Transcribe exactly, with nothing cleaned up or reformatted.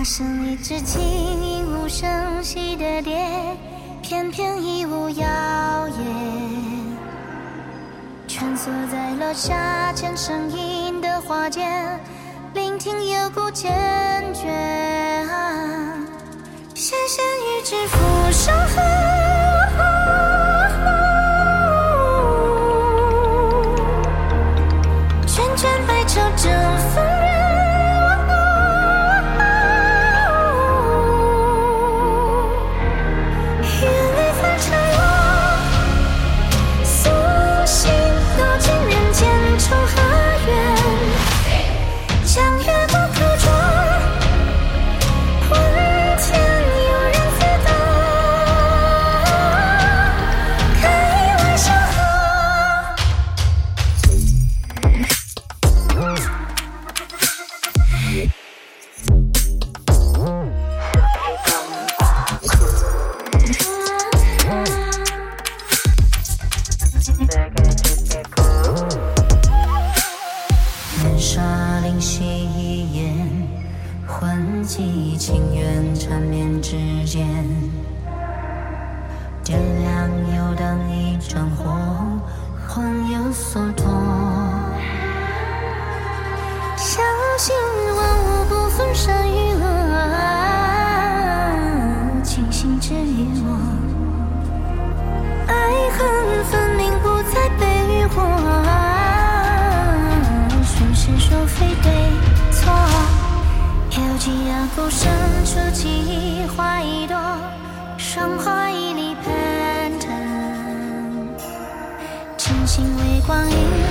化身一只轻盈无声息的蝶，翩翩衣舞摇曳，穿梭在落下前声音的花间，聆听有股坚决。啊，纤纤玉指浮上河，卷卷白绸征风人。 年少灵犀一眼，混迹情缘缠绵之间，点亮游荡一盏火，环有所托。 相信万物不分善与恶，清醒之于我，爱恨分明不再悲与祸，孰是孰非对错，有几样孤身出奇一花一朵，霜花一粒攀藤，真心为光阴